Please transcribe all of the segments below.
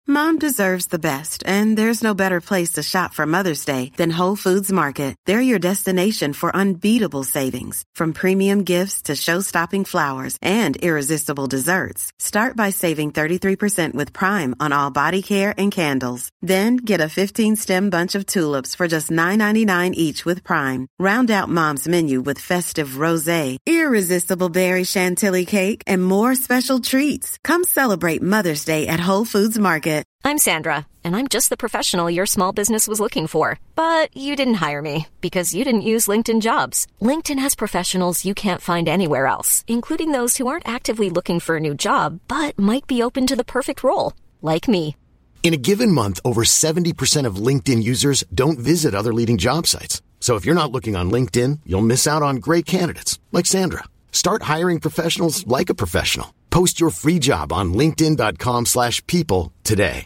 Mom deserves the best, and there's no better place to shop for Mother's Day than Whole Foods Market. They're your destination for unbeatable savings, from premium gifts to show-stopping flowers and irresistible desserts. Start by saving 33% with Prime on all body care and candles. Then get a 15-stem bunch of tulips for just $9.99 each with Prime. Round out Mom's menu with festive rosé, irresistible berry chantilly cake, and more special treats. Come celebrate Mother's Day at Whole Foods Market. I'm Sandra, and I'm just the professional your small business was looking for. But you didn't hire me because you didn't use LinkedIn Jobs. LinkedIn has professionals you can't find anywhere else, including those who aren't actively looking for a new job, but might be open to the perfect role, like me. In a given month, over 70% of LinkedIn users don't visit other leading job sites. So if you're not looking on LinkedIn, you'll miss out on great candidates, like Sandra. Start hiring professionals like a professional. Post your free job on linkedin.com/people today.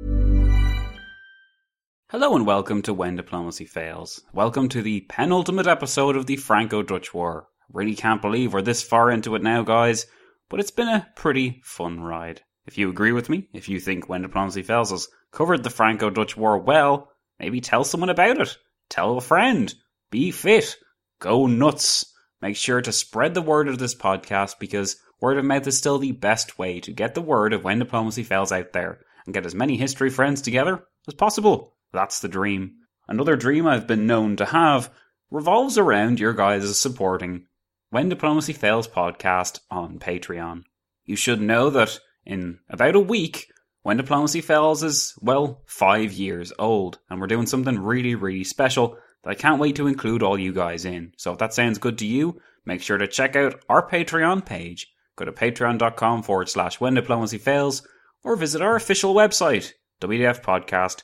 Hello and welcome to When Diplomacy Fails. Welcome to the penultimate episode of the Franco-Dutch War. Really can't believe we're this far into it now, guys, but it's been a pretty fun ride. If you agree with me, if you think When Diplomacy Fails has covered the Franco-Dutch War well, maybe tell someone about it. Tell a friend. Be fit. Go nuts. Make sure to spread the word of this podcast, because word of mouth is still the best way to get the word of When Diplomacy Fails out there and get as many history friends together as possible. That's the dream. Another dream I've been known to have revolves around your guys' supporting When Diplomacy Fails podcast on Patreon. You should know that in about a week, When Diplomacy Fails is, 5 years old, and we're doing something really, really special that I can't wait to include all you guys in. So if that sounds good to you, make sure to check out our Patreon page. Go to patreon.com/When Diplomacy Fails, or visit our official website, wdfpodcast.com.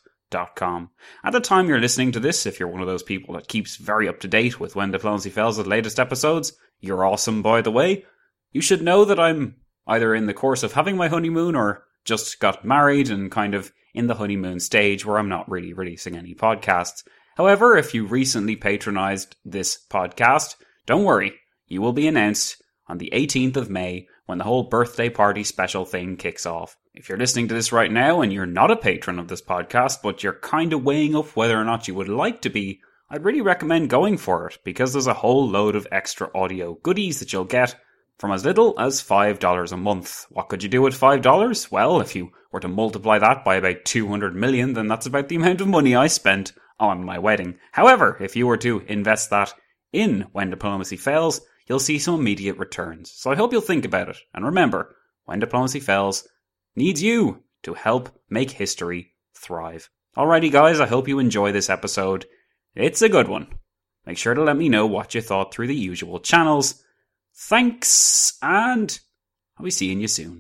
At the time you're listening to this, if you're one of those people that keeps very up to date with When Diplomacy Fails' latest episodes, you're awesome, by the way. You should know that I'm either in the course of having my honeymoon or just got married and kind of in the honeymoon stage where I'm not really releasing any podcasts. However, if you recently patronized this podcast, don't worry, you will be announced on the 18th of May when the whole birthday party special thing kicks off. If you're listening to this right now and you're not a patron of this podcast, but you're kind of weighing up whether or not you would like to be, I'd really recommend going for it, because there's a whole load of extra audio goodies that you'll get from as little as $5 a month. What could you do with $5? Well, if you were to multiply that by about 200 million, then that's about the amount of money I spent on my wedding. However, if you were to invest that in When Diplomacy Fails, you'll see some immediate returns. So I hope you'll think about it. And remember, When Diplomacy Fails needs you to help make history thrive. Alrighty guys, I hope you enjoy this episode. It's a good one. Make sure to let me know what you thought through the usual channels. Thanks, and I'll be seeing you soon.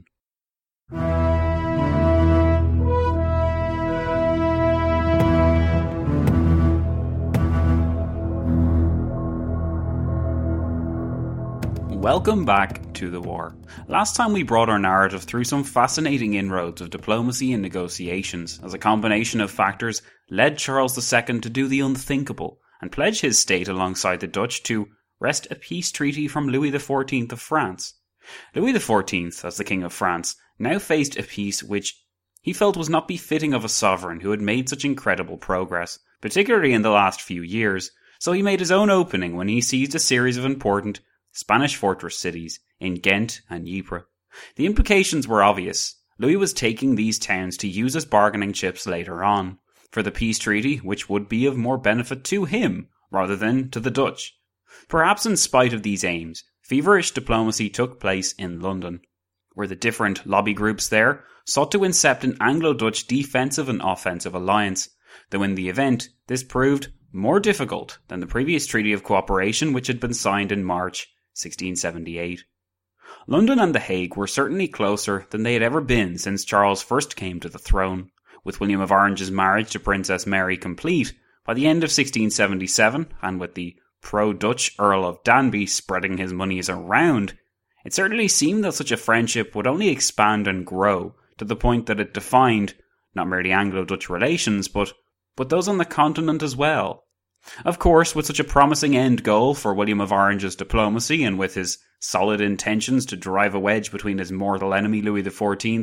Welcome back to the war. Last time we brought our narrative through some fascinating inroads of diplomacy and negotiations, as a combination of factors led Charles II to do the unthinkable and pledge his state alongside the Dutch to wrest a peace treaty from Louis XIV of France. Louis XIV, as the King of France, now faced a peace which he felt was not befitting of a sovereign who had made such incredible progress, particularly in the last few years, so he made his own opening when he seized a series of important Spanish fortress cities in Ghent and Ypres. The implications were obvious. Louis was taking these towns to use as bargaining chips later on, for the peace treaty which would be of more benefit to him rather than to the Dutch. Perhaps in spite of these aims, feverish diplomacy took place in London, where the different lobby groups there sought to incept an Anglo-Dutch defensive and offensive alliance, though in the event this proved more difficult than the previous Treaty of Cooperation which had been signed in March 1678. London and The Hague were certainly closer than they had ever been since Charles first came to the throne, with William of Orange's marriage to Princess Mary complete by the end of 1677, and with the pro-Dutch Earl of Danby spreading his monies around. It certainly seemed that such a friendship would only expand and grow to the point that it defined not merely Anglo-Dutch relations, but those on the continent as well. Of course, with such a promising end goal for William of Orange's diplomacy, and with his solid intentions to drive a wedge between his mortal enemy Louis XIV,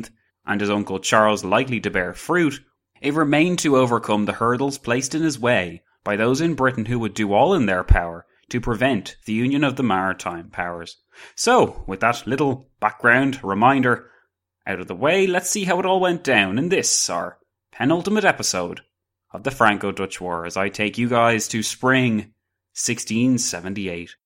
and his uncle Charles likely to bear fruit, it remained to overcome the hurdles placed in his way by those in Britain who would do all in their power to prevent the union of the maritime powers. So, with that little background reminder out of the way, let's see how it all went down in this, our penultimate episode of the Franco-Dutch War, as I take you guys to spring 1678.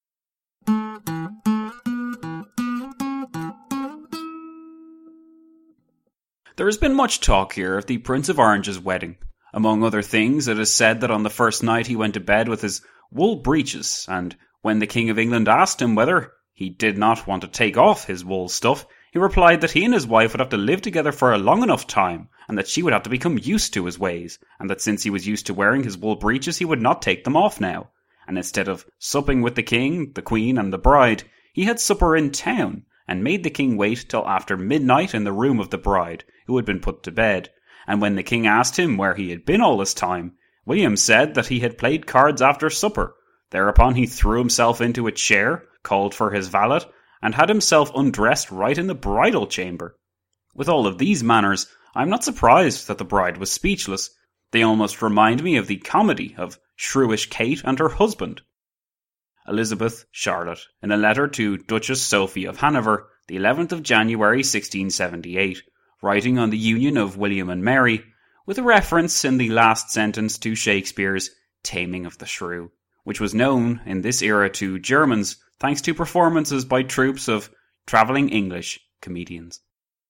There has been much talk here of the Prince of Orange's wedding. Among other things, it is said that on the first night he went to bed with his wool breeches, and when the King of England asked him whether he did not want to take off his wool stuff, he replied that he and his wife would have to live together for a long enough time, and that she would have to become used to his ways, and that since he was used to wearing his wool breeches, he would not take them off now. And instead of supping with the king, the queen, and the bride, he had supper in town, and made the king wait till after midnight in the room of the bride, who had been put to bed. And when the king asked him where he had been all this time, William said that he had played cards after supper. Thereupon he threw himself into a chair, called for his valet, and had himself undressed right in the bridal chamber. With all of these manners, I am not surprised that the bride was speechless. They almost remind me of the comedy of Shrewish Kate and her husband. Elizabeth Charlotte, in a letter to Duchess Sophie of Hanover, the 11th of January 1678, writing on the union of William and Mary, with a reference in the last sentence to Shakespeare's Taming of the Shrew, which was known in this era to Germans thanks to performances by troupes of travelling English comedians.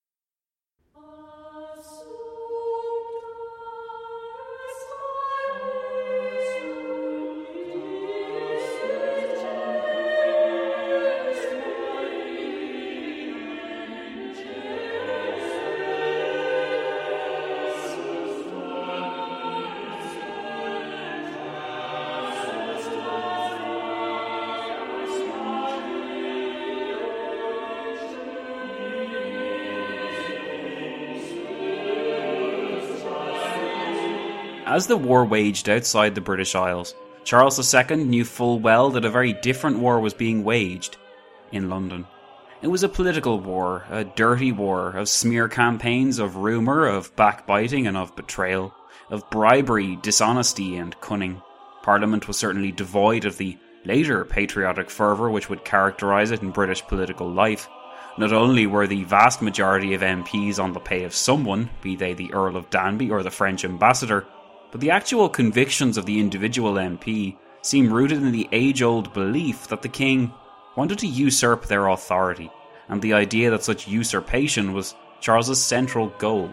As the war waged outside the British Isles, Charles II knew full well that a very different war was being waged in London. It was a political war, a dirty war of smear campaigns, of rumour, of backbiting and of betrayal, of bribery, dishonesty and cunning. Parliament was certainly devoid of the later patriotic fervour which would characterise it in British political life. Not only were the vast majority of MPs on the pay of someone, be they the Earl of Danby or the French ambassador, but the actual convictions of the individual MP seem rooted in the age-old belief that the king wanted to usurp their authority, and the idea that such usurpation was Charles's central goal.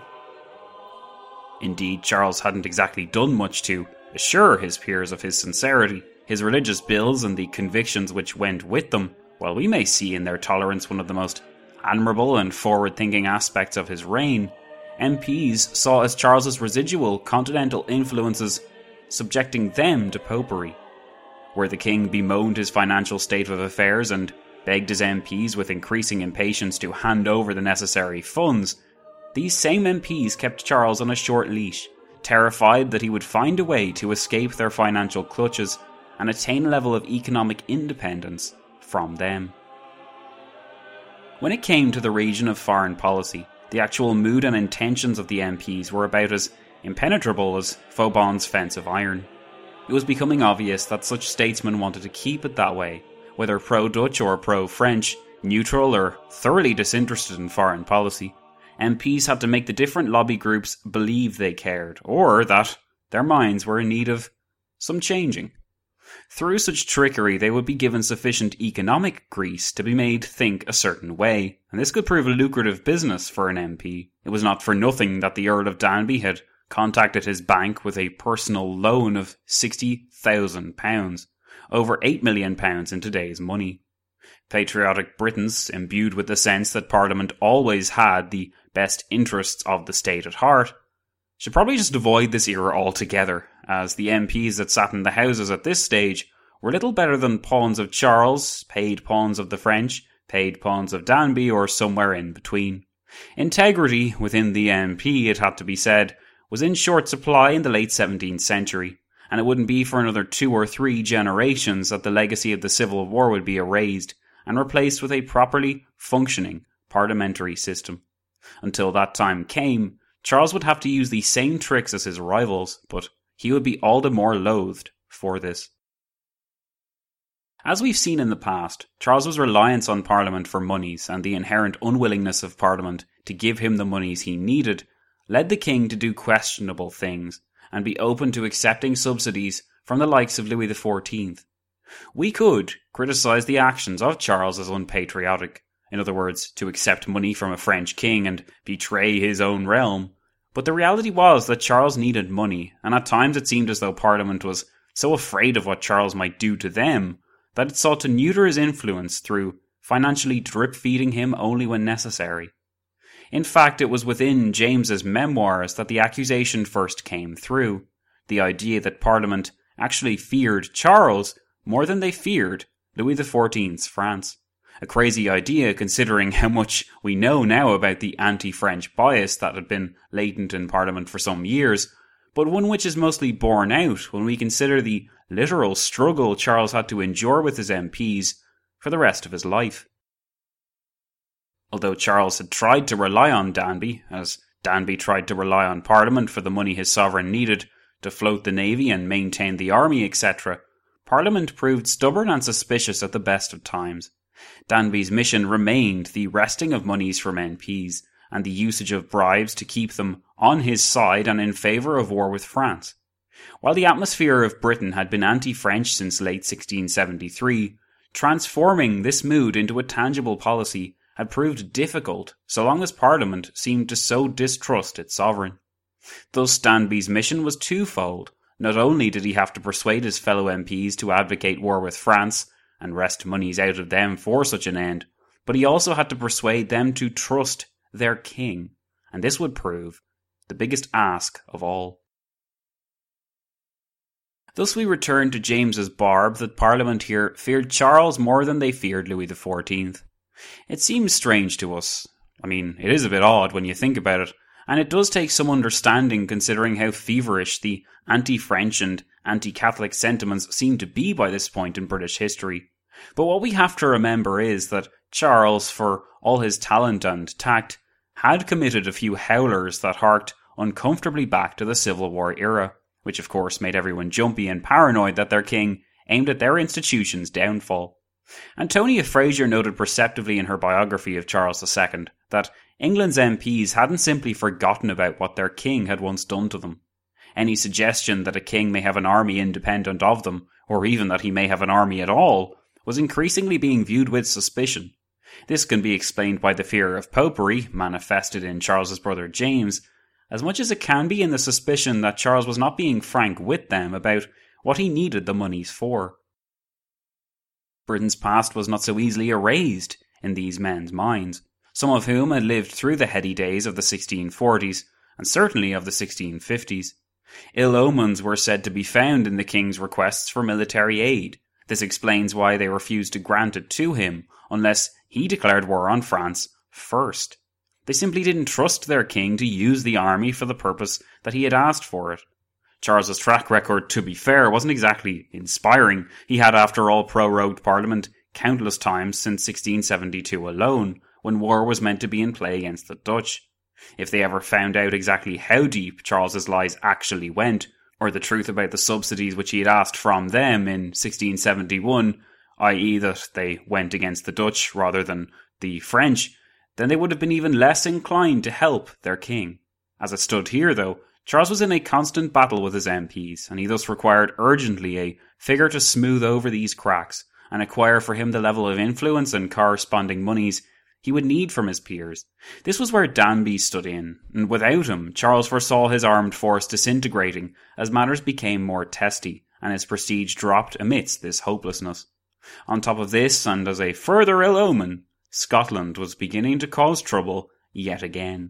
Indeed, Charles hadn't exactly done much to assure his peers of his sincerity. His religious bills and the convictions which went with them, while we may see in their tolerance one of the most admirable and forward-thinking aspects of his reign, MPs saw as Charles's residual continental influences subjecting them to popery. Where the king bemoaned his financial state of affairs and begged his MPs with increasing impatience to hand over the necessary funds, these same MPs kept Charles on a short leash, terrified that he would find a way to escape their financial clutches and attain a level of economic independence from them. When it came to the region of foreign policy, the actual mood and intentions of the MPs were about as impenetrable as Vauban's fence of iron. It was becoming obvious that such statesmen wanted to keep it that way, whether pro-Dutch or pro-French, neutral or thoroughly disinterested in foreign policy. MPs had to make the different lobby groups believe they cared, or that their minds were in need of some changing. Through such trickery, they would be given sufficient economic grease to be made think a certain way, and this could prove a lucrative business for an MP. It was not for nothing that the Earl of Danby had contacted his bank with a personal loan of £60,000, over £8 million in today's money. Patriotic Britons, imbued with the sense that Parliament always had the best interests of the state at heart, should probably just avoid this era altogether, as the MPs that sat in the Houses at this stage were little better than pawns of Charles, paid pawns of the French, paid pawns of Danby, or somewhere in between. Integrity within the MP, it had to be said, was in short supply in the late 17th century, and it wouldn't be for another 2 or 3 generations that the legacy of the Civil War would be erased and replaced with a properly functioning parliamentary system. Until that time came, Charles would have to use the same tricks as his rivals, but he would be all the more loathed for this. As we've seen in the past, Charles's reliance on Parliament for monies and the inherent unwillingness of Parliament to give him the monies he needed led the king to do questionable things and be open to accepting subsidies from the likes of Louis XIV. We could criticise the actions of Charles as unpatriotic, in other words, to accept money from a French king and betray his own realm, but the reality was that Charles needed money, and at times it seemed as though Parliament was so afraid of what Charles might do to them that it sought to neuter his influence through financially drip-feeding him only when necessary. In fact, it was within James's memoirs that the accusation first came through, the idea that Parliament actually feared Charles more than they feared Louis XIV's France. A crazy idea considering how much we know now about the anti-French bias that had been latent in Parliament for some years, but one which is mostly borne out when we consider the literal struggle Charles had to endure with his MPs for the rest of his life. Although Charles had tried to rely on Danby, as Danby tried to rely on Parliament for the money his sovereign needed to float the navy and maintain the army, etc., Parliament proved stubborn and suspicious at the best of times. Danby's mission remained the wresting of monies from MPs and the usage of bribes to keep them on his side and in favour of war with France. While the atmosphere of Britain had been anti-French since late 1673, transforming this mood into a tangible policy had proved difficult so long as Parliament seemed to so distrust its sovereign. Thus Danby's mission was twofold. Not only did he have to persuade his fellow MPs to advocate war with France and wrest monies out of them for such an end, but he also had to persuade them to trust their king, and this would prove the biggest ask of all. Thus we return to James's barb that Parliament here feared Charles more than they feared Louis XIV. It seems strange to us. I mean, it is a bit odd when you think about it, and it does take some understanding considering how feverish the anti-French and anti-Catholic sentiments seem to be by this point in British history. But what we have to remember is that Charles, for all his talent and tact, had committed a few howlers that harked uncomfortably back to the Civil War era, which of course made everyone jumpy and paranoid that their king aimed at their institution's downfall. Antonia Fraser noted perceptively in her biography of Charles II that England's MPs hadn't simply forgotten about what their king had once done to them. Any suggestion that a king may have an army independent of them, or even that he may have an army at all, was increasingly being viewed with suspicion. This can be explained by the fear of popery, manifested in Charles's brother James, as much as it can be in the suspicion that Charles was not being frank with them about what he needed the monies for. Britain's past was not so easily erased in these men's minds, some of whom had lived through the heady days of the 1640s, and certainly of the 1650s. Ill omens were said to be found in the king's requests for military aid. This explains why they refused to grant it to him, unless he declared war on France first. They simply didn't trust their king to use the army for the purpose that he had asked for it. Charles's track record, to be fair, wasn't exactly inspiring. He had, after all, prorogued Parliament countless times since 1672 alone, when war was meant to be in play against the Dutch. If they ever found out exactly how deep Charles's lies actually went, or the truth about the subsidies which he had asked from them in 1671, i.e. that they went against the Dutch rather than the French, then they would have been even less inclined to help their king. As it stood here, though, Charles was in a constant battle with his MPs, and he thus required urgently a figure to smooth over these cracks and acquire for him the level of influence and corresponding monies he would need from his peers. This was where Danby stood in, and without him, Charles foresaw his armed force disintegrating as matters became more testy, and his prestige dropped amidst this hopelessness. On top of this, and as a further ill omen, Scotland was beginning to cause trouble yet again.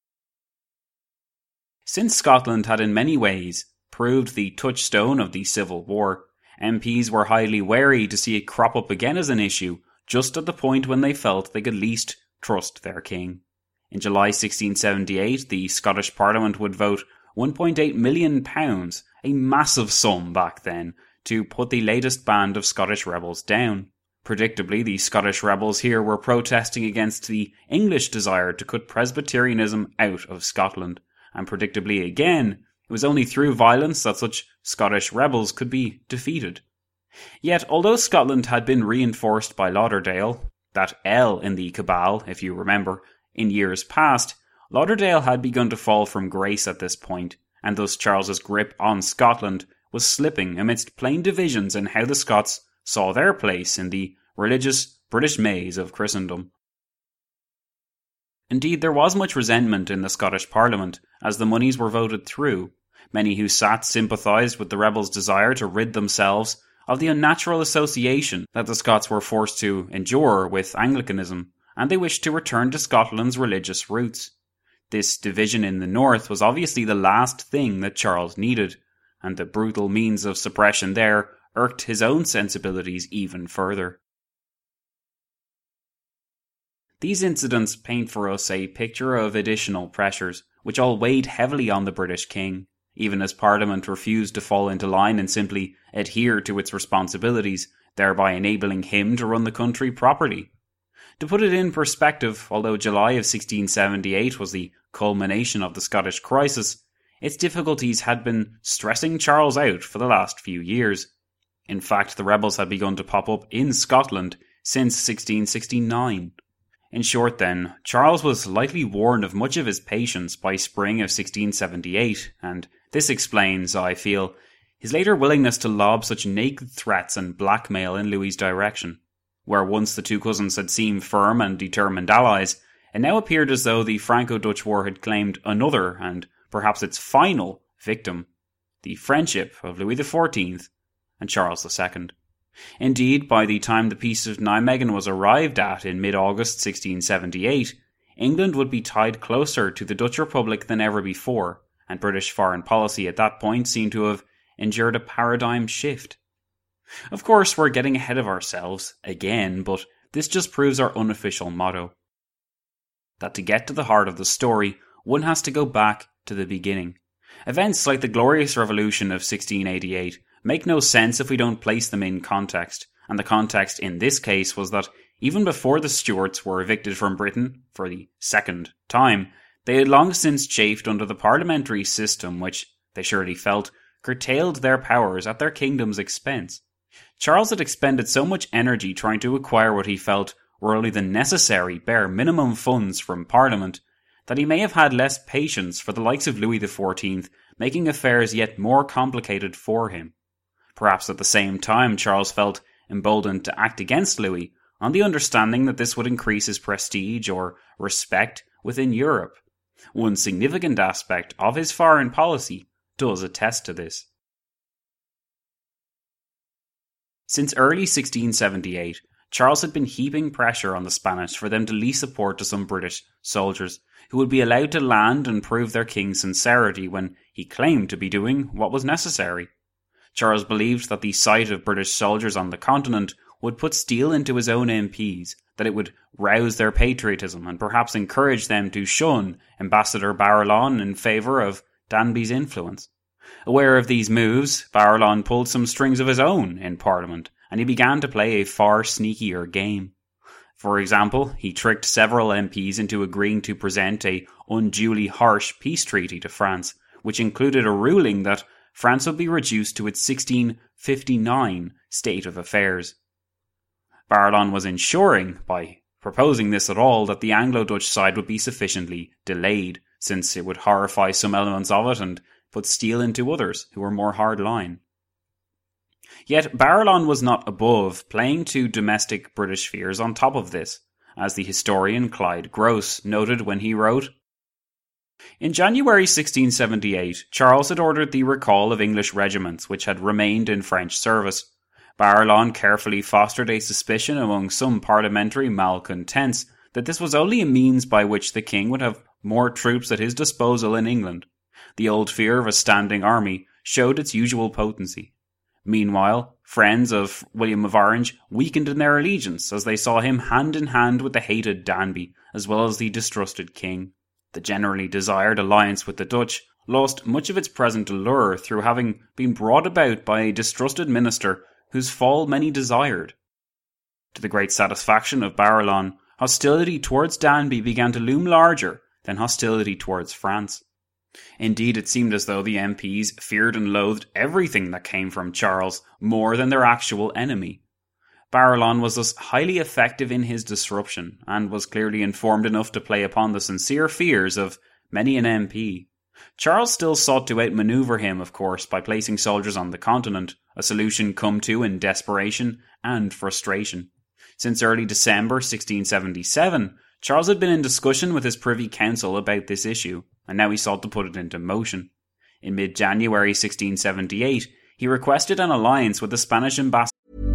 Since Scotland had in many ways proved the touchstone of the Civil War, MPs were highly wary to see it crop up again as an issue just at the point when they felt they could least trust their king. In July 1678, the Scottish Parliament would vote £1.8 million, a massive sum back then, to put the latest band of Scottish rebels down. Predictably, the Scottish rebels here were protesting against the English desire to cut Presbyterianism out of Scotland, and predictably again, it was only through violence that such Scottish rebels could be defeated. Yet, although Scotland had been reinforced by Lauderdale, that L in the cabal, if you remember, in years past, Lauderdale had begun to fall from grace at this point, and thus Charles's grip on Scotland was slipping amidst plain divisions in how the Scots saw their place in the religious British maze of Christendom. Indeed, there was much resentment in the Scottish Parliament as the moneys were voted through. Many who sat sympathised with the rebels' desire to rid themselves of the unnatural association that the Scots were forced to endure with Anglicanism, and they wished to return to Scotland's religious roots. This division in the north was obviously the last thing that Charles needed, and the brutal means of suppression there irked his own sensibilities even further. These incidents paint for us a picture of additional pressures, which all weighed heavily on the British king, even as Parliament refused to fall into line and simply adhere to its responsibilities, thereby enabling him to run the country properly. To put it in perspective, although July of 1678 was the culmination of the Scottish crisis, its difficulties had been stressing Charles out for the last few years. In fact, the rebels had begun to pop up in Scotland since 1669. In short then, Charles was likely warned of much of his patience by spring of 1678, and this explains, I feel, his later willingness to lob such naked threats and blackmail in Louis's direction. Where once the two cousins had seemed firm and determined allies, it now appeared as though the Franco-Dutch War had claimed another, and perhaps its final, victim, the friendship of Louis XIV and Charles II. Indeed, by the time the Peace of Nijmegen was arrived at in mid-August 1678, England would be tied closer to the Dutch Republic than ever before, and British foreign policy at that point seemed to have endured a paradigm shift. Of course, we're getting ahead of ourselves, again, but this just proves our unofficial motto. That to get to the heart of the story, one has to go back to the beginning. Events like the Glorious Revolution of 1688 make no sense if we don't place them in context, and the context in this case was that even before the Stuarts were evicted from Britain for the second time, they had long since chafed under the parliamentary system which, they surely felt, curtailed their powers at their kingdom's expense. Charles had expended so much energy trying to acquire what he felt were only the necessary bare minimum funds from Parliament, that he may have had less patience for the likes of Louis XIV making affairs yet more complicated for him. Perhaps at the same time Charles felt emboldened to act against Louis on the understanding that this would increase his prestige or respect within Europe. One significant aspect of his foreign policy does attest to this. Since early 1678, Charles had been heaping pressure on the Spanish for them to lease support to some British soldiers who would be allowed to land and prove their king's sincerity when he claimed to be doing what was necessary. Charles believed that the sight of British soldiers on the continent would put steel into his own MPs, that it would rouse their patriotism and perhaps encourage them to shun Ambassador Barillon in favour of Danby's influence. Aware of these moves, Barillon pulled some strings of his own in Parliament, and he began to play a far sneakier game. For example, he tricked several MPs into agreeing to present a unduly harsh peace treaty to France, which included a ruling that France would be reduced to its 1659 state of affairs. Barillon was ensuring, by proposing this at all, that the Anglo-Dutch side would be sufficiently delayed, since it would horrify some elements of it and put steel into others who were more hardline. Yet Barillon was not above playing to domestic British fears on top of this, as the historian Clyde Gross noted when he wrote, "In January 1678, Charles had ordered the recall of English regiments which had remained in French service. Barillon carefully fostered a suspicion among some parliamentary malcontents that this was only a means by which the king would have more troops at his disposal in England. The old fear of a standing army showed its usual potency. Meanwhile, friends of William of Orange weakened in their allegiance as they saw him hand in hand with the hated Danby, as well as the distrusted king. The generally desired alliance with the Dutch lost much of its present allure through having been brought about by a distrusted minister whose fall many desired. To the great satisfaction of Barillon, hostility towards Danby began to loom larger than hostility towards France. Indeed, it seemed as though the MPs feared and loathed everything that came from Charles more than their actual enemy. Barillon was thus highly effective in his disruption, and was clearly informed enough to play upon the sincere fears of many an MP. Charles still sought to outmaneuver him, of course, by placing soldiers on the continent, a solution come to in desperation and frustration. Since early December 1677, Charles had been in discussion with his Privy Council about this issue, and now he sought to put it into motion. In mid-January 1678, he requested an alliance with the Spanish ambassador.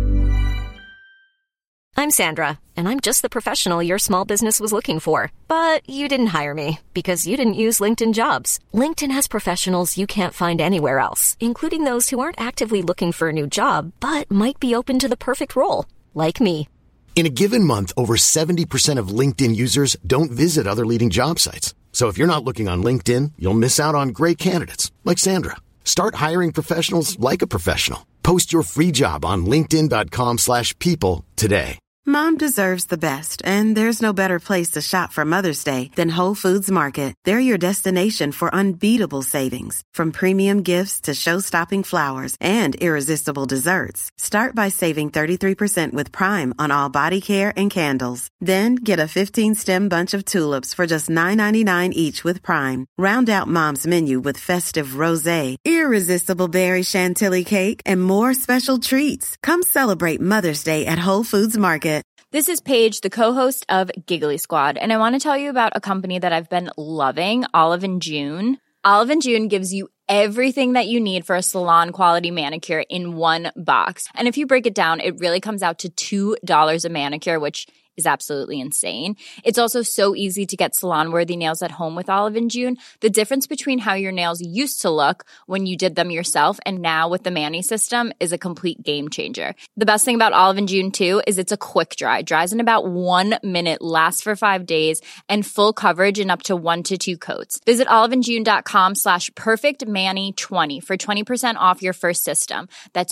I'm Sandra, and I'm just the professional your small business was looking for. But you didn't hire me because you didn't use LinkedIn Jobs. LinkedIn has professionals you can't find anywhere else, including those who aren't actively looking for a new job, but might be open to the perfect role, like me. In a given month, over 70% of LinkedIn users don't visit other leading job sites. So if you're not looking on LinkedIn, you'll miss out on great candidates like Sandra. Start hiring professionals like a professional. Post your free job on linkedin.com/people today. Mom deserves the best, and there's no better place to shop for Mother's Day than Whole Foods Market. They're your destination for unbeatable savings, from premium gifts to show-stopping flowers and irresistible desserts. Start by saving 33% with Prime on all body care and candles. Then get a 15-stem bunch of tulips for just $9.99 each with Prime. Round out Mom's menu with festive rosé, irresistible berry chantilly cake, and more special treats. Come celebrate Mother's Day at Whole Foods Market. This is Paige, the co-host of Giggly Squad, and I want to tell you about a company that I've been loving, Olive & June. Olive & June gives you everything that you need for a salon-quality manicure in one box. And if you break it down, it really comes out to $2 a manicure, which is absolutely insane. It's also so easy to get salon-worthy nails at home with Olive & June. The difference between how your nails used to look when you did them yourself and now with the Mani system is a complete game changer. The best thing about Olive & June, too, is it's a quick dry. Dries in about 1 minute, lasts for 5 days, and full coverage in up to 1 to 2 coats. Visit oliveandjune.com/perfectmani20 for 20% off your first system. That's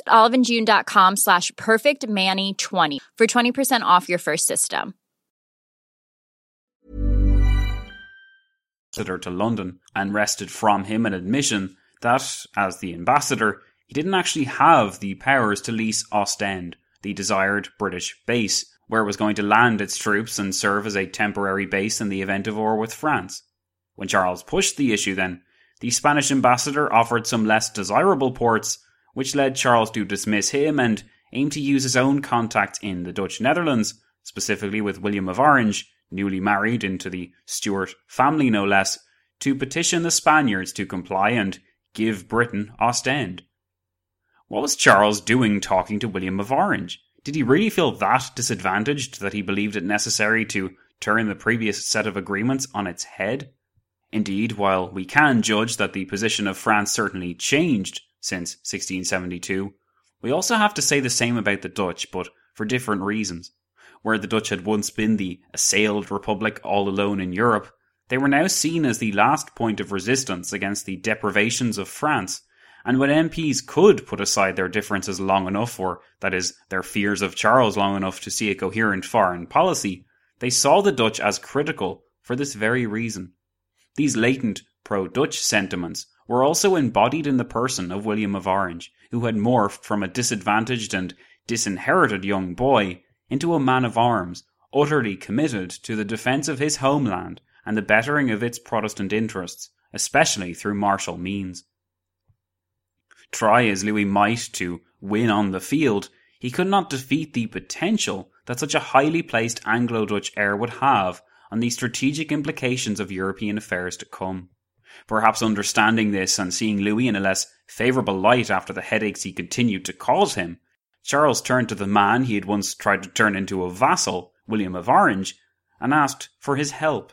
oliveandjune.com/perfectmani20 for 20% off your first system. To London, and wrested from him an admission that, as the ambassador, he didn't actually have the powers to lease Ostend, the desired British base, where it was going to land its troops and serve as a temporary base in the event of war with France. When Charles pushed the issue then, the Spanish ambassador offered some less desirable ports, which led Charles to dismiss him and aim to use his own contacts in the Dutch Netherlands, specifically with William of Orange, newly married into the Stuart family no less, to petition the Spaniards to comply and give Britain Ostend. What was Charles doing talking to William of Orange? Did he really feel that disadvantaged that he believed it necessary to turn the previous set of agreements on its head? Indeed, while we can judge that the position of France certainly changed since 1672, we also have to say the same about the Dutch, but for different reasons. Where the Dutch had once been the assailed republic all alone in Europe, they were now seen as the last point of resistance against the deprivations of France, and when MPs could put aside their differences long enough, or that is, their fears of Charles long enough to see a coherent foreign policy, they saw the Dutch as critical for this very reason. These latent pro-Dutch sentiments were also embodied in the person of William of Orange, who had morphed from a disadvantaged and disinherited young boy into a man of arms, utterly committed to the defence of his homeland and the bettering of its Protestant interests, especially through martial means. Try as Louis might to win on the field, he could not defeat the potential that such a highly placed Anglo-Dutch heir would have on the strategic implications of European affairs to come. Perhaps understanding this and seeing Louis in a less favourable light after the headaches he continued to cause him, Charles turned to the man he had once tried to turn into a vassal, William of Orange, and asked for his help.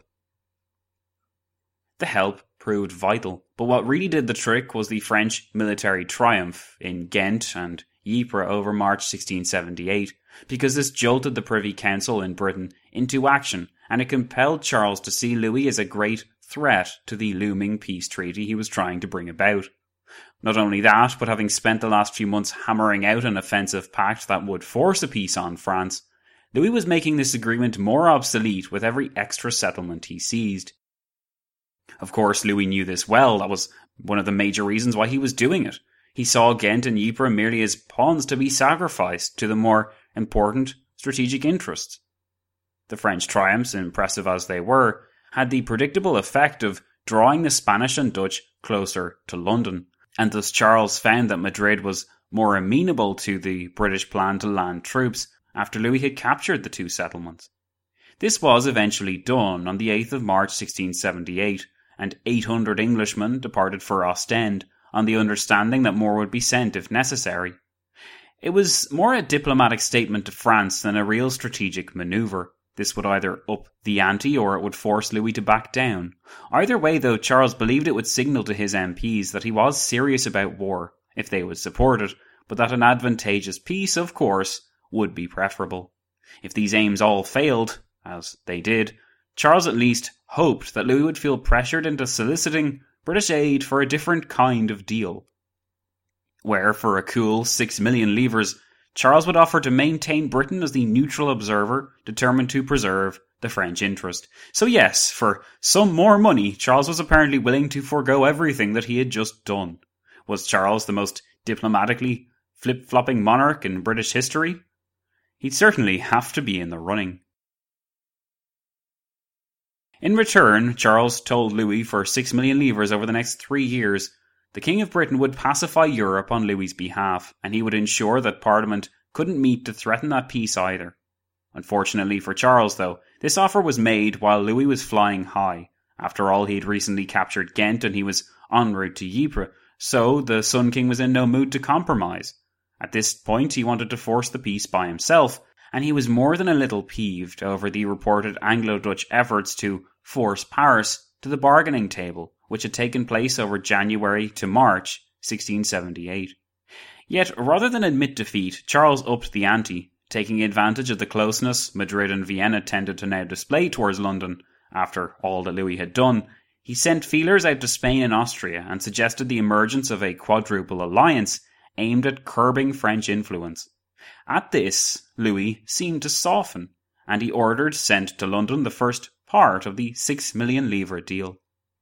The help proved vital, but what really did the trick was the French military triumph in Ghent and Ypres over March 1678, because this jolted the Privy Council in Britain into action, and it compelled Charles to see Louis as a great threat to the looming peace treaty he was trying to bring about. Not only that, but having spent the last few months hammering out an offensive pact that would force a peace on France, Louis was making this agreement more obsolete with every extra settlement he seized. Of course, Louis knew this well. That was one of the major reasons why he was doing it. He saw Ghent and Ypres merely as pawns to be sacrificed to the more important strategic interests. The French triumphs, impressive as they were, had the predictable effect of drawing the Spanish and Dutch closer to London, and thus Charles found that Madrid was more amenable to the British plan to land troops after Louis had captured the two settlements. This was eventually done on the 8th of March 1678, and 800 Englishmen departed for Ostend on the understanding that more would be sent if necessary. It was more a diplomatic statement to France than a real strategic manoeuvre. This would either up the ante or it would force Louis to back down. Either way, though, Charles believed it would signal to his MPs that he was serious about war, if they would support it, but that an advantageous peace, of course, would be preferable. If these aims all failed, as they did, Charles at least hoped that Louis would feel pressured into soliciting British aid for a different kind of deal, where for a cool 6 million livres, Charles would offer to maintain Britain as the neutral observer determined to preserve the French interest. So yes, for some more money, Charles was apparently willing to forego everything that he had just done. Was Charles the most diplomatically flip-flopping monarch in British history? He'd certainly have to be in the running. In return, Charles told Louis for 6 million livres over the next 3 years, the King of Britain would pacify Europe on Louis's behalf, and he would ensure that Parliament couldn't meet to threaten that peace either. Unfortunately for Charles, though, this offer was made while Louis was flying high. After all, he had recently captured Ghent and he was en route to Ypres, so the Sun King was in no mood to compromise. At this point, he wanted to force the peace by himself, and he was more than a little peeved over the reported Anglo-Dutch efforts to force Paris to the bargaining table, which had taken place over January to March 1678. Yet, rather than admit defeat, Charles upped the ante, taking advantage of the closeness Madrid and Vienna tended to now display towards London. After all that Louis had done, he sent feelers out to Spain and Austria and suggested the emergence of a quadruple alliance aimed at curbing French influence. At this, Louis seemed to soften, and he ordered sent to London the first part of the 6 million livre deal.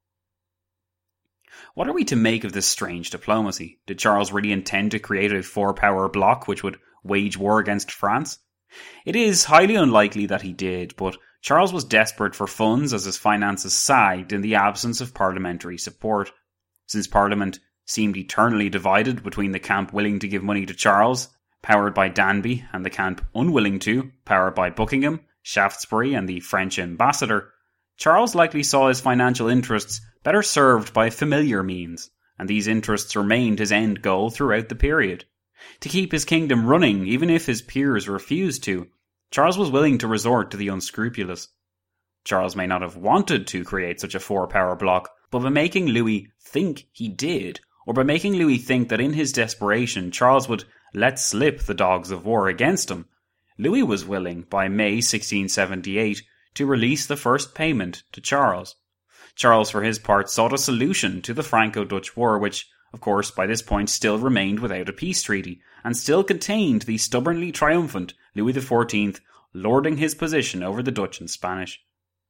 What are we to make of this strange diplomacy? Did Charles really intend to create a four-power bloc which would wage war against France? It is highly unlikely that he did, but Charles was desperate for funds as his finances sagged in the absence of parliamentary support. Since Parliament seemed eternally divided between the camp willing to give money to Charles, powered by Danby, and the camp unwilling to, powered by Buckingham, Shaftesbury and the French ambassador, Charles likely saw his financial interests better served by familiar means, and these interests remained his end goal throughout the period. To keep his kingdom running, even if his peers refused to, Charles was willing to resort to the unscrupulous. Charles may not have wanted to create such a four-power bloc, but by making Louis think he did, or by making Louis think that in his desperation Charles would let slip the dogs of war against him, Louis was willing, by May 1678, to release the first payment to Charles. Charles, for his part, sought a solution to the Franco-Dutch War, which, of course, by this point still remained without a peace treaty, and still contained the stubbornly triumphant Louis XIV lording his position over the Dutch and Spanish.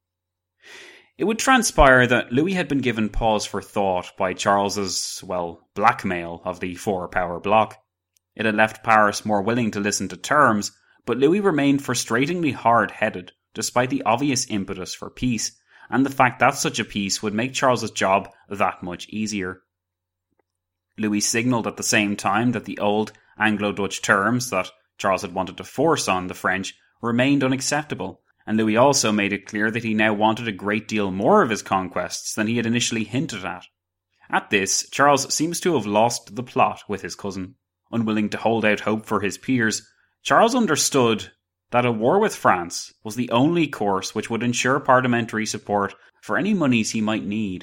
It would transpire that Louis had been given pause for thought by Charles's, blackmail of the four-power bloc. It had left Paris more willing to listen to terms, but Louis remained frustratingly hard-headed, despite the obvious impetus for peace, and the fact that such a peace would make Charles's job that much easier. Louis signalled at the same time that the old Anglo-Dutch terms that Charles had wanted to force on the French remained unacceptable, and Louis also made it clear that he now wanted a great deal more of his conquests than he had initially hinted at. At this, Charles seems to have lost the plot with his cousin. Unwilling to hold out hope for his peers, Charles understood that a war with France was the only course which would ensure parliamentary support for any monies he might need.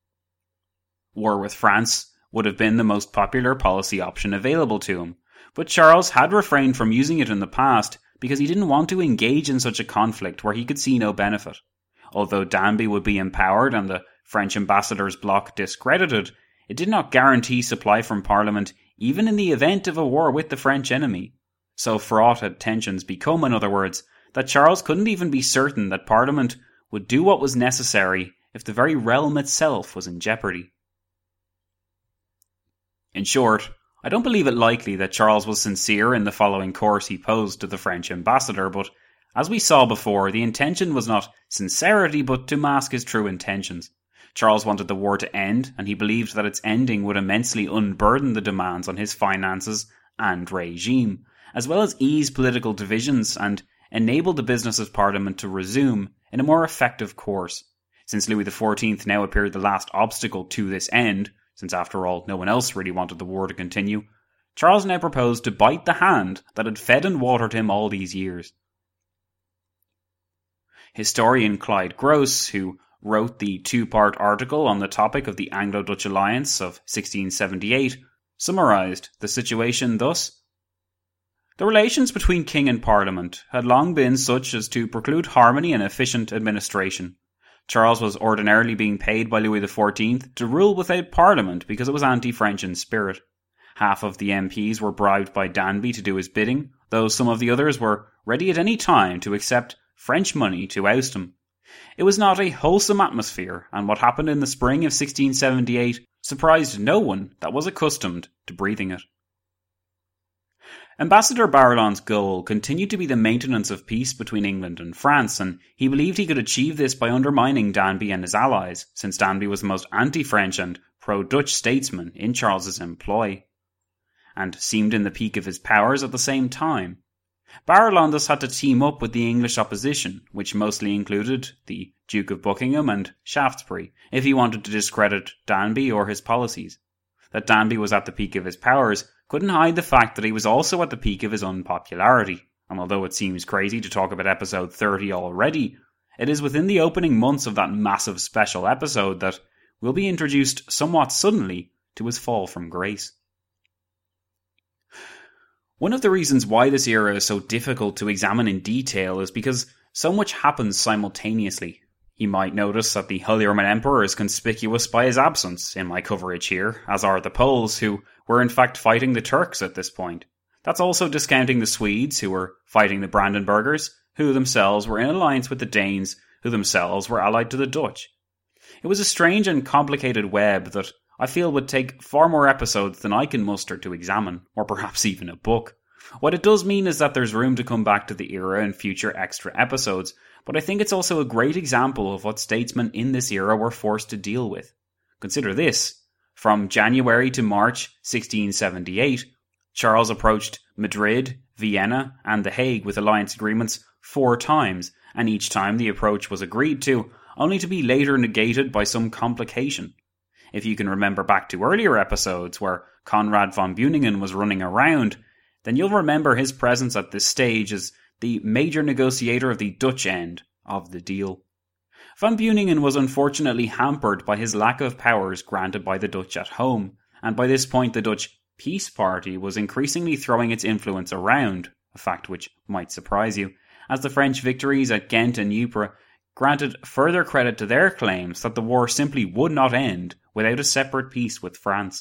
War with France would have been the most popular policy option available to him, but Charles had refrained from using it in the past because he didn't want to engage in such a conflict where he could see no benefit. Although Danby would be empowered and the French ambassador's bloc discredited, it did not guarantee supply from Parliament even in the event of a war with the French enemy. So fraught had tensions become, in other words, that Charles couldn't even be certain that Parliament would do what was necessary if the very realm itself was in jeopardy. In short, I don't believe it likely that Charles was sincere in the following course he posed to the French ambassador, but as we saw before, the intention was not sincerity but to mask his true intentions. Charles wanted the war to end, and he believed that its ending would immensely unburden the demands on his finances and regime, as well as ease political divisions and enable the business of Parliament to resume in a more effective course. Since Louis XIV now appeared the last obstacle to this end, since after all no one else really wanted the war to continue, Charles now proposed to bite the hand that had fed and watered him all these years. Historian Clyde Gross, who wrote the two-part article on the topic of the Anglo-Dutch alliance of 1678, summarised the situation thus: the relations between King and Parliament had long been such as to preclude harmony and efficient administration. Charles was ordinarily being paid by Louis XIV to rule without Parliament because it was anti-French in spirit. Half of the MPs were bribed by Danby to do his bidding, though some of the others were ready at any time to accept French money to oust him. It was not a wholesome atmosphere, and what happened in the spring of 1678 surprised no one that was accustomed to breathing it. Ambassador Barillon's goal continued to be the maintenance of peace between England and France, and he believed he could achieve this by undermining Danby and his allies, since Danby was the most anti-French and pro-Dutch statesman in Charles's employ, and seemed in the peak of his powers at the same time. Barillon thus had to team up with the English opposition, which mostly included the Duke of Buckingham and Shaftesbury, if he wanted to discredit Danby or his policies. That Danby was at the peak of his powers couldn't hide the fact that he was also at the peak of his unpopularity, and although it seems crazy to talk about episode 30 already, it is within the opening months of that massive special episode that we'll be introduced somewhat suddenly to his fall from grace. One of the reasons why this era is so difficult to examine in detail is because so much happens simultaneously. You might notice that the Holy Roman Emperor is conspicuous by his absence in my coverage here, as are the Poles, who were in fact fighting the Turks at this point. That's also discounting the Swedes, who were fighting the Brandenburgers, who themselves were in alliance with the Danes, who themselves were allied to the Dutch. It was a strange and complicated web that I feel would take far more episodes than I can muster to examine, or perhaps even a book. What it does mean is that there's room to come back to the era in future extra episodes, but I think it's also a great example of what statesmen in this era were forced to deal with. Consider this. From January to March 1678, Charles approached Madrid, Vienna, and The Hague with alliance agreements 4 times, and each time the approach was agreed to, only to be later negated by some complication. If you can remember back to earlier episodes where Conrad von Beuningen was running around, then you'll remember his presence at this stage as the major negotiator of the Dutch end of the deal. Von Beuningen was unfortunately hampered by his lack of powers granted by the Dutch at home, and by this point the Dutch Peace Party was increasingly throwing its influence around, a fact which might surprise you, as the French victories at Ghent and Ypres granted further credit to their claims that the war simply would not end without a separate peace with France.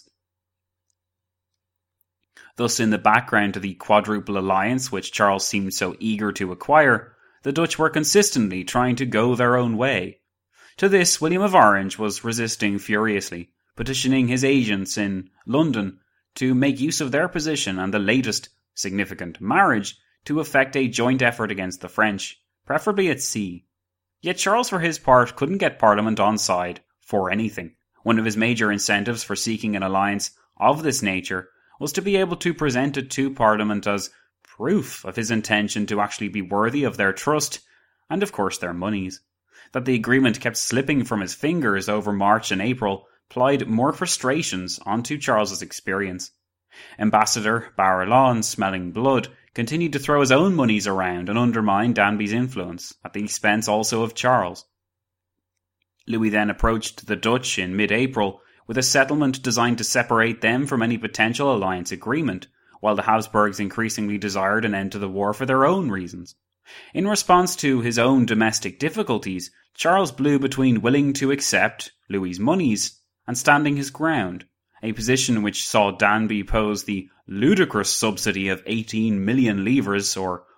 Thus, in the background to the Quadruple Alliance which Charles seemed so eager to acquire, the Dutch were consistently trying to go their own way. To this, William of Orange was resisting furiously, petitioning his agents in London to make use of their position and the latest significant marriage to effect a joint effort against the French, preferably at sea. Yet Charles, for his part, couldn't get Parliament on side for anything. One of his major incentives for seeking an alliance of this nature was to be able to present it to Parliament as proof of his intention to actually be worthy of their trust, and of course their monies. That the agreement kept slipping from his fingers over March and April plied more frustrations onto Charles's experience. Ambassador Barillon, smelling blood, continued to throw his own monies around and undermine Danby's influence, at the expense also of Charles. Louis then approached the Dutch in mid-April with a settlement designed to separate them from any potential alliance agreement, while the Habsburgs increasingly desired an end to the war for their own reasons. In response to his own domestic difficulties, Charles blew between willing to accept Louis's monies and standing his ground, a position which saw Danby pose the ludicrous subsidy of 18 million livres, or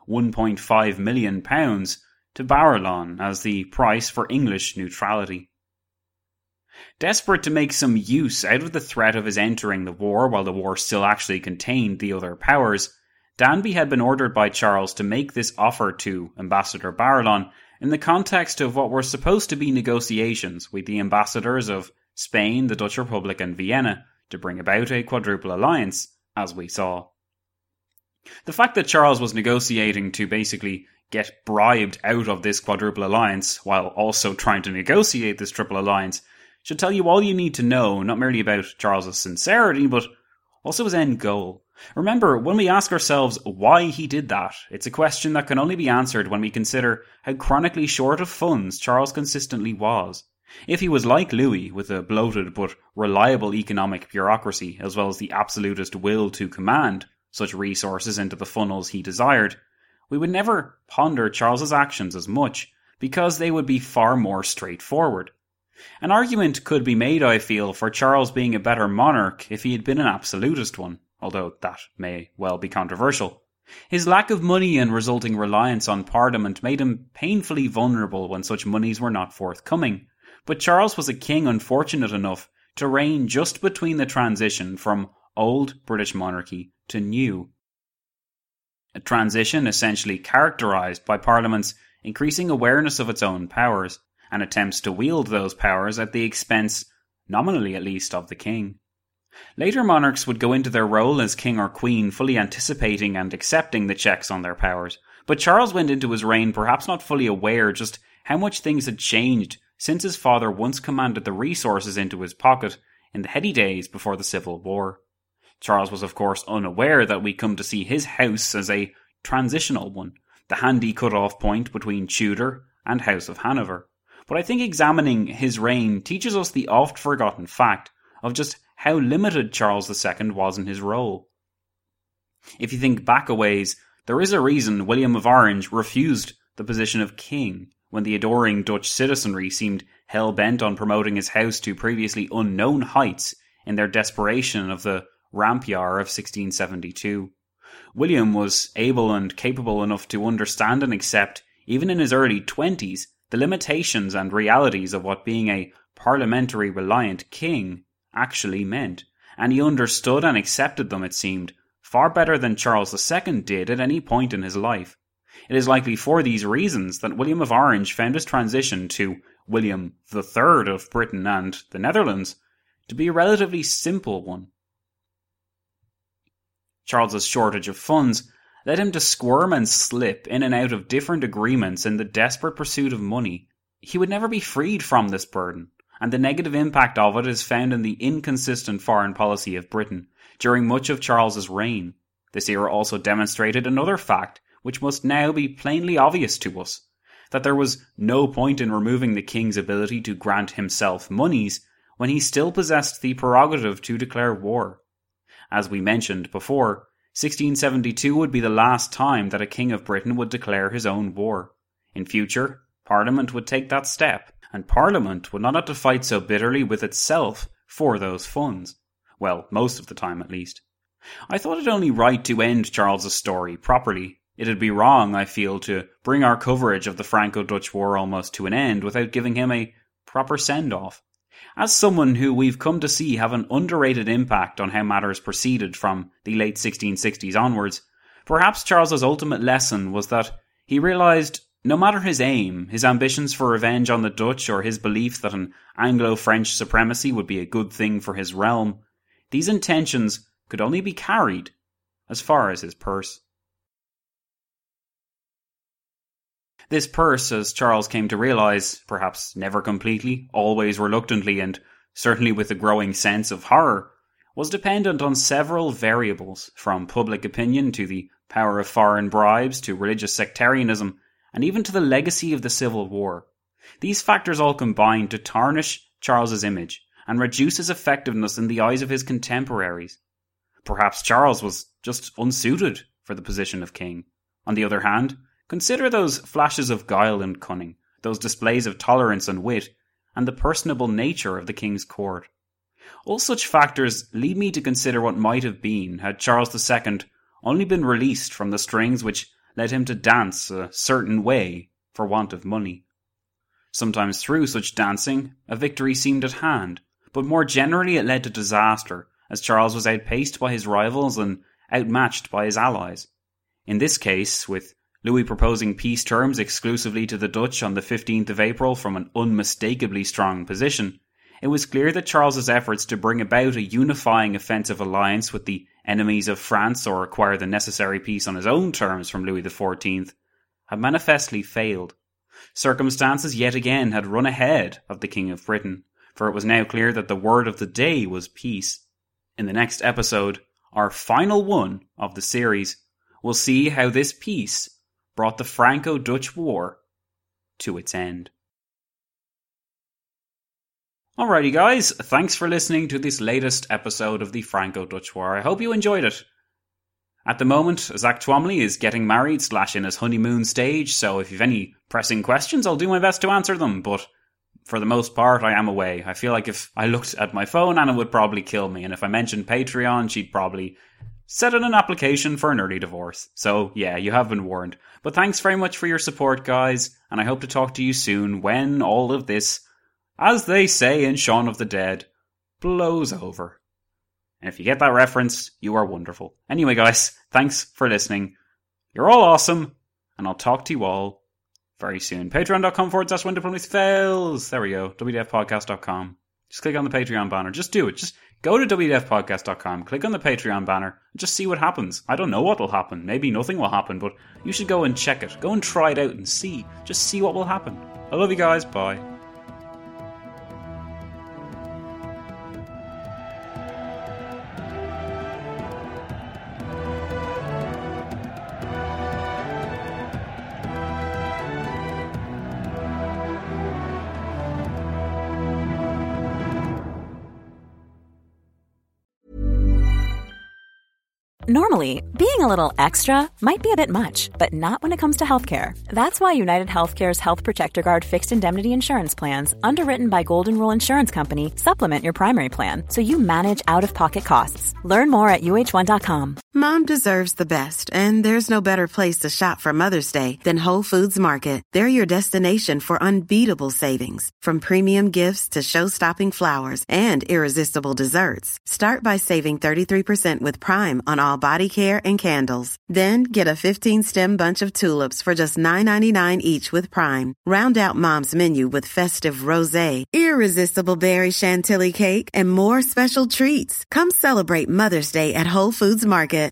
£1.5 million to Barillon as the price for English neutrality. Desperate to make some use out of the threat of his entering the war while the war still actually contained the other powers, Danby had been ordered by Charles to make this offer to Ambassador Barillon in the context of what were supposed to be negotiations with the ambassadors of Spain, the Dutch Republic and Vienna to bring about a quadruple alliance, as we saw. The fact that Charles was negotiating to basically get bribed out of this quadruple alliance while also trying to negotiate this triple alliance should tell you all you need to know, not merely about Charles's sincerity, but also his end goal. Remember, when we ask ourselves why he did that, it's a question that can only be answered when we consider how chronically short of funds Charles consistently was. If he was like Louis, with a bloated but reliable economic bureaucracy, as well as the absolutist will to command such resources into the funnels he desired, we would never ponder Charles's actions as much, because they would be far more straightforward. An argument could be made, I feel, for Charles being a better monarch if he had been an absolutist one, although that may well be controversial. His lack of money and resulting reliance on Parliament made him painfully vulnerable when such monies were not forthcoming, but Charles was a king unfortunate enough to reign just between the transition from old British monarchy to new. A transition essentially characterised by Parliament's increasing awareness of its own powers, and attempts to wield those powers at the expense, nominally at least, of the king. Later monarchs would go into their role as king or queen fully anticipating and accepting the checks on their powers, but Charles went into his reign perhaps not fully aware just how much things had changed since his father once commanded the resources into his pocket in the heady days before the Civil War. Charles was of course unaware that we come to see his house as a transitional one, the handy cut-off point between Tudor and House of Hanover. But I think examining his reign teaches us the oft-forgotten fact of just how limited Charles II was in his role. If you think back a ways, there is a reason William of Orange refused the position of king when the adoring Dutch citizenry seemed hell-bent on promoting his house to previously unknown heights in their desperation of the Rampier of 1672. William was able and capable enough to understand and accept, even in his early 20s, the limitations and realities of what being a parliamentary reliant king actually meant, and he understood and accepted them, it seemed, far better than Charles II did at any point in his life. It is likely for these reasons that William of Orange found his transition to William III of Britain and the Netherlands to be a relatively simple one. Charles's shortage of funds led him to squirm and slip in and out of different agreements in the desperate pursuit of money. He would never be freed from this burden, and the negative impact of it is found in the inconsistent foreign policy of Britain during much of Charles's reign. This era also demonstrated another fact, which must now be plainly obvious to us, that there was no point in removing the king's ability to grant himself monies when he still possessed the prerogative to declare war. As we mentioned before, 1672 would be the last time that a king of Britain would declare his own war. In future, Parliament would take that step, and Parliament would not have to fight so bitterly with itself for those funds. Well, most of the time at least. I thought it only right to end Charles's story properly. It'd be wrong, I feel, to bring our coverage of the Franco-Dutch War almost to an end without giving him a proper send-off. As someone who we've come to see have an underrated impact on how matters proceeded from the late 1660s onwards, perhaps Charles's ultimate lesson was that he realised no matter his aim, his ambitions for revenge on the Dutch or his belief that an Anglo-French supremacy would be a good thing for his realm, these intentions could only be carried as far as his purse. This purse, as Charles came to realise, perhaps never completely, always reluctantly, and certainly with a growing sense of horror, was dependent on several variables, from public opinion to the power of foreign bribes to religious sectarianism, and even to the legacy of the Civil War. These factors all combined to tarnish Charles's image and reduce his effectiveness in the eyes of his contemporaries. Perhaps Charles was just unsuited for the position of king. On the other hand, consider those flashes of guile and cunning, those displays of tolerance and wit, and the personable nature of the king's court. All such factors lead me to consider what might have been had Charles II only been released from the strings which led him to dance a certain way for want of money. Sometimes through such dancing, a victory seemed at hand, but more generally it led to disaster, as Charles was outpaced by his rivals and outmatched by his allies. In this case, with Louis proposing peace terms exclusively to the Dutch on the 15th of April from an unmistakably strong position, it was clear that Charles's efforts to bring about a unifying offensive alliance with the enemies of France or acquire the necessary peace on his own terms from Louis XIV had manifestly failed. Circumstances yet again had run ahead of the King of Britain, for it was now clear that the word of the day was peace. In the next episode, our final one of the series, we'll see how this peace brought the Franco-Dutch War to its end. Alrighty guys, thanks for listening to this latest episode of the Franco-Dutch War. I hope you enjoyed it. At the moment, Zach Twomley is getting married / in his honeymoon stage, so if you've any pressing questions, I'll do my best to answer them, but for the most part, I am away. I feel like if I looked at my phone, Anna would probably kill me, and if I mentioned Patreon, she'd probably set in an application for an early divorce. So yeah, you have been warned. But thanks very much for your support, guys, and I hope to talk to you soon when all of this, as they say in Shaun of the Dead, blows over. And if you get that reference, you are wonderful. Anyway, guys, thanks for listening. You're all awesome, and I'll talk to you all very soon. Patreon.com/WhenDiplomacyFails. There we go. WDFpodcast.com. Just click on the Patreon banner. Just do it. Just go to WDFpodcast.com, click on the Patreon banner, and just see what happens. I don't know what will happen. Maybe nothing will happen, but you should go and check it. Go and try it out and see. Just see what will happen. I love you guys. Bye. Normally, being a little extra might be a bit much, but not when it comes to healthcare. That's why United Healthcare's Health Protector Guard fixed indemnity insurance plans, underwritten by Golden Rule Insurance Company, supplement your primary plan so you manage out-of-pocket costs. Learn more at UH1.com. Mom deserves the best, and there's no better place to shop for Mother's Day than Whole Foods Market. They're your destination for unbeatable savings, from premium gifts to show-stopping flowers and irresistible desserts. Start by saving 33% with Prime on all body care and candles. Then get a 15-stem bunch of tulips for just $9.99 each with Prime. Round out Mom's menu with festive rosé, irresistible berry chantilly cake, and more special treats. Come celebrate Mother's Day at Whole Foods Market.